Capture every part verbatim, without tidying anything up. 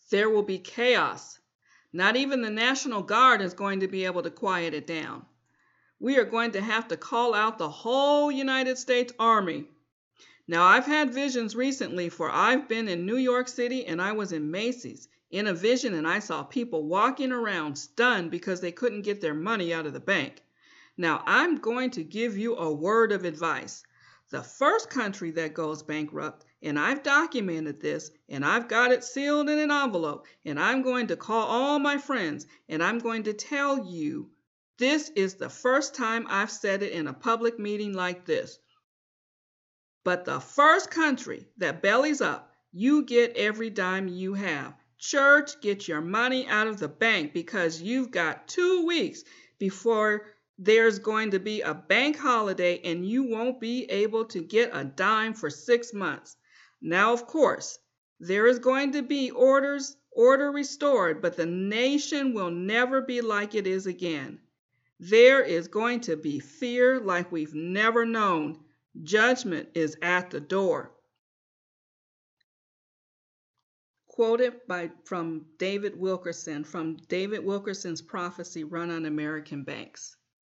There will be chaos. Not even the National Guard is going to be able to quiet it down. We are going to have to call out the whole United States Army. Now, I've had visions recently, for I've been in New York City and I was in Macy's in a vision, and I saw people walking around stunned because they couldn't get their money out of the bank. Now, I'm going to give you a word of advice. The first country that goes bankrupt, and I've documented this, and I've got it sealed in an envelope, and I'm going to call all my friends, and I'm going to tell you, this is the first time I've said it in a public meeting like this. But the first country that bellies up, you get every dime you have. Church, get your money out of the bank, because you've got two weeks before there's going to be a bank holiday and you won't be able to get a dime for six months. Now, of course, there is going to be orders, order restored, but the nation will never be like it is again. There is going to be fear like we've never known. Judgment is at the door. Quoted by, from David Wilkerson, from David Wilkerson's prophecy, Run on American Banks.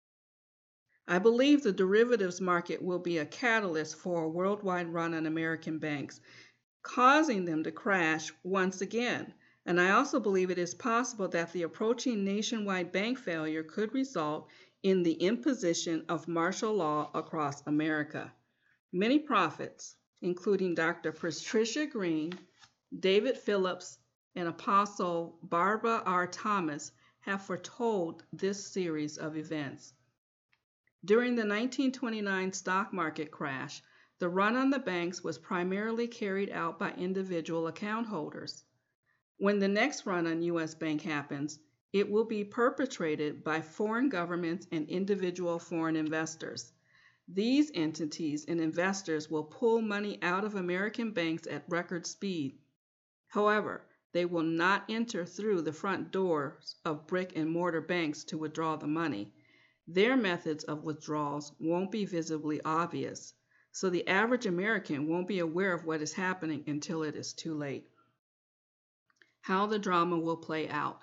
I believe the derivatives market will be a catalyst for a worldwide run on American banks, causing them to crash once again. And I also believe it is possible that the approaching nationwide bank failure could result in the imposition of martial law across America. Many prophets, including Doctor Patricia Green, David Phillips, and Apostle Barbara R. Thomas, have foretold this series of events. During the nineteen twenty-nine stock market crash, the run on the banks was primarily carried out by individual account holders. When the next run on U S Bank happens, it will be perpetrated by foreign governments and individual foreign investors. These entities and investors will pull money out of American banks at record speed. However, they will not enter through the front doors of brick and mortar banks to withdraw the money. Their methods of withdrawals won't be visibly obvious, so the average American won't be aware of what is happening until it is too late. How the drama will play out.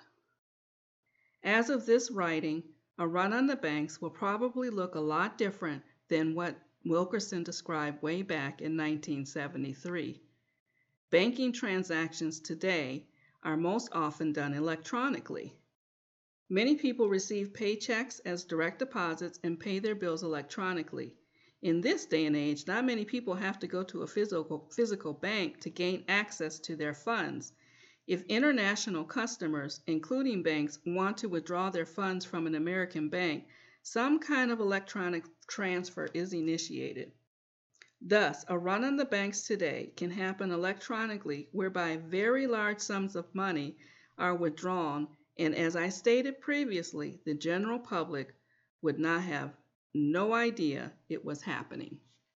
As of this writing, a run on the banks will probably look a lot different than what Wilkerson described way back in nineteen seventy-three. Banking transactions today are most often done electronically. Many people receive paychecks as direct deposits and pay their bills electronically. In this day and age, not many people have to go to a physical, physical bank to gain access to their funds. If international customers, including banks, want to withdraw their funds from an American bank, some kind of electronic transfer is initiated. Thus, a run on the banks today can happen electronically, whereby very large sums of money are withdrawn, and as I stated previously, the general public would not have no idea it was happening.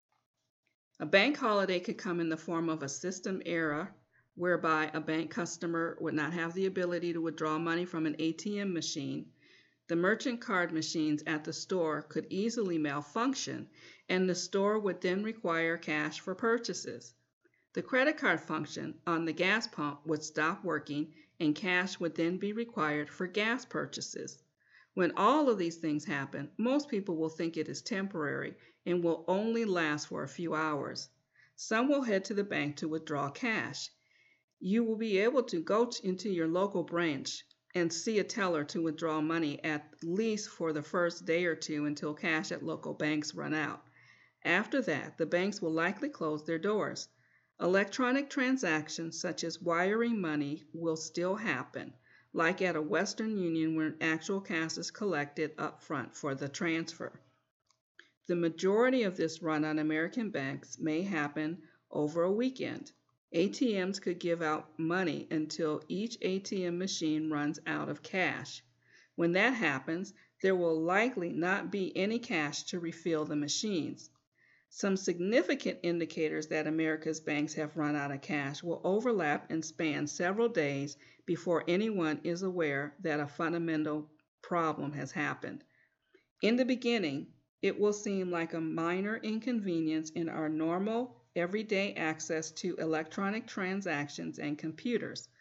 A bank holiday could come in the form of a system error, whereby a bank customer would not have the ability to withdraw money from an A T M machine. The merchant card machines at the store could easily malfunction, and the store would then require cash for purchases. The credit card function on the gas pump would stop working, and cash would then be required for gas purchases. When all of these things happen, most people will think it is temporary and will only last for a few hours. Some will head to the bank to withdraw cash. You will be able to go into your local branch and see a teller to withdraw money at least for the first day or two until cash at local banks run out. After that, the banks will likely close their doors. Electronic transactions such as wiring money will still happen, like at a Western Union where actual cash is collected up front for the transfer. The majority of this run on American banks may happen over a weekend. A T Ms could give out money until each A T M machine runs out of cash. When that happens, there will likely not be any cash to refill the machines. Some significant indicators that America's banks have run out of cash will overlap and span several days before anyone is aware that a fundamental problem has happened. In the beginning, it will seem like a minor inconvenience in our normal, everyday access to electronic transactions and computers.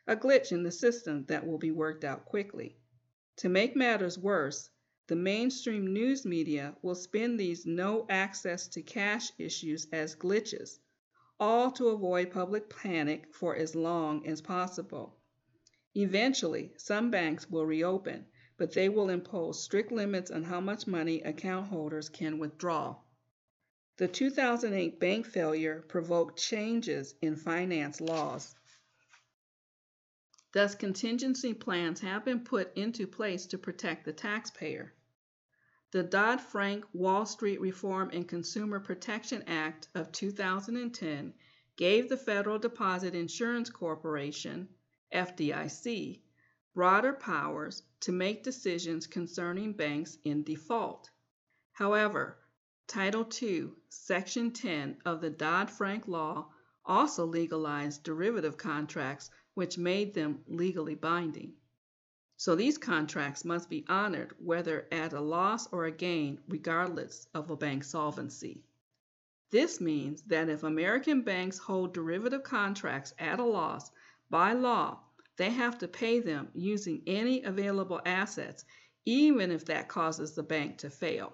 a glitch in the system that will be worked out quickly. To make matters worse, the mainstream news media will spin these no access to cash issues as glitches, all to avoid public panic for as long as possible. Eventually, some banks will reopen, but they will impose strict limits on how much money account holders can withdraw. The two thousand eight bank failure provoked changes in finance laws. Thus, contingency plans have been put into place to protect the taxpayer. The Dodd-Frank Wall Street Reform and Consumer Protection Act of two thousand ten gave the Federal Deposit Insurance Corporation, F D I C, broader powers to make decisions concerning banks in default. However, Title two, Section ten of the Dodd-Frank Law also legalized derivative contracts, which made them legally binding. So these contracts must be honored whether at a loss or a gain, regardless of a bank's solvency. This means that if American banks hold derivative contracts at a loss, by law, they have to pay them using any available assets, even if that causes the bank to fail.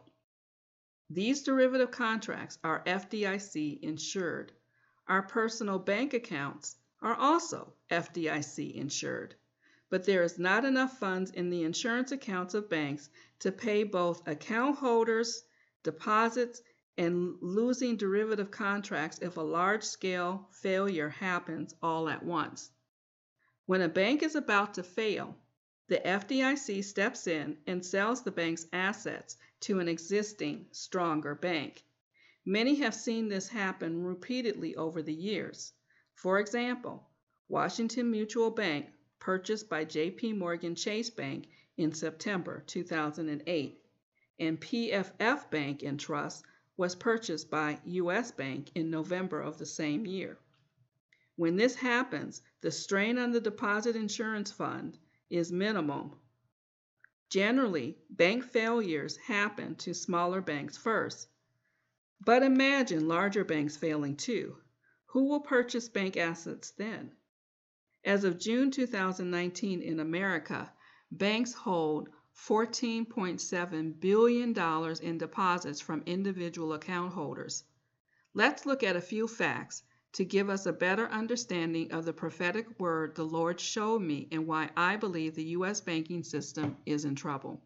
These derivative contracts are F D I C insured. Our personal bank accounts are also F D I C insured. But there is not enough funds in the insurance accounts of banks to pay both account holders, deposits, and losing derivative contracts if a large-scale failure happens all at once. When a bank is about to fail, the F D I C steps in and sells the bank's assets to an existing, stronger bank. Many have seen this happen repeatedly over the years. For example, Washington Mutual Bank, purchased by J P Morgan Chase Bank in September two thousand eight, and P F F Bank and Trust was purchased by U S Bank in November of the same year. When this happens, the strain on the deposit insurance fund is minimal. Generally, bank failures happen to smaller banks first. But imagine larger banks failing too. Who will purchase bank assets then? As of June two thousand nineteen in America, banks hold fourteen point seven billion dollars in deposits from individual account holders. Let's look at a few facts to give us a better understanding of the prophetic word the Lord showed me and why I believe the U S banking system is in trouble.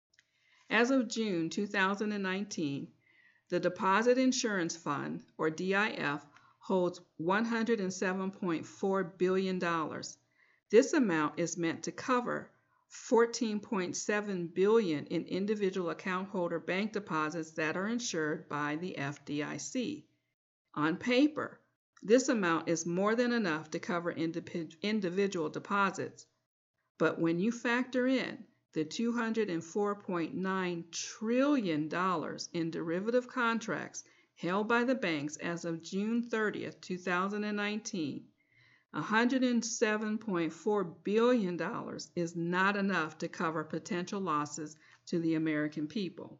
As of June two thousand nineteen, the Deposit Insurance Fund, or D I F, holds one hundred seven point four billion dollars. This amount is meant to cover fourteen point seven billion dollars in individual account holder bank deposits that are insured by the F D I C. On paper, this amount is more than enough to cover individual deposits, but when you factor in the two hundred four point nine trillion dollars in derivative contracts held by the banks as of June thirtieth, two thousand nineteen, one hundred seven point four billion dollars is not enough to cover potential losses to the American people.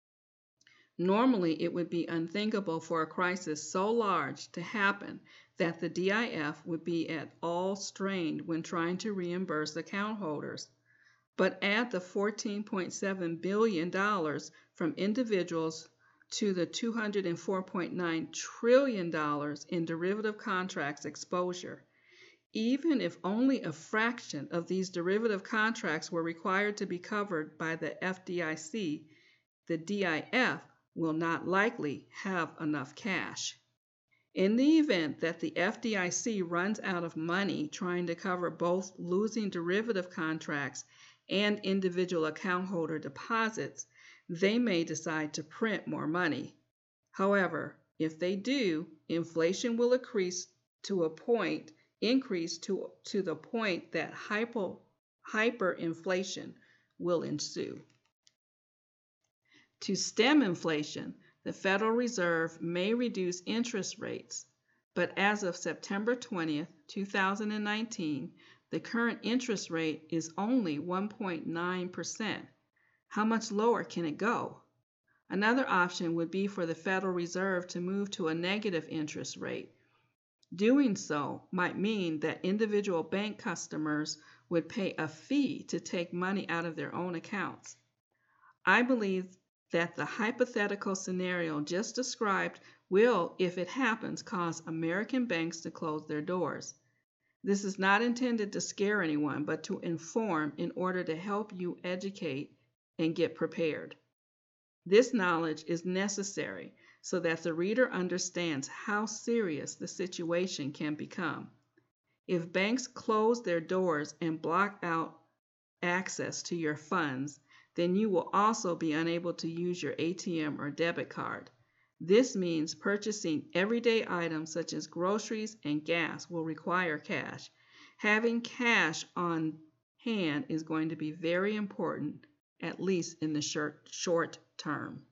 Normally, it would be unthinkable for a crisis so large to happen that the D I F would be at all strained when trying to reimburse account holders. But add the fourteen point seven billion dollars from individuals to the two hundred four point nine trillion dollars in derivative contracts exposure. Even if only a fraction of these derivative contracts were required to be covered by the F D I C, the D I F will not likely have enough cash. In the event that the F D I C runs out of money trying to cover both losing derivative contracts and individual account holder deposits, they may decide to print more money. However, if they do, inflation will increase to a point, increase to, to the point that hypo, hyperinflation will ensue. To stem inflation, the Federal Reserve may reduce interest rates, but as of September twentieth, two thousand nineteen, the current interest rate is only one point nine percent. How much lower can it go? Another option would be for the Federal Reserve to move to a negative interest rate. Doing so might mean that individual bank customers would pay a fee to take money out of their own accounts. I believe that the hypothetical scenario just described will, if it happens, cause American banks to close their doors. This is not intended to scare anyone, but to inform in order to help you educate and get prepared. This knowledge is necessary so that the reader understands how serious the situation can become. If banks close their doors and block out access to your funds, then you will also be unable to use your A T M or debit card. This means purchasing everyday items such as groceries and gas will require cash. Having cash on hand is going to be very important, at least in the short, short term.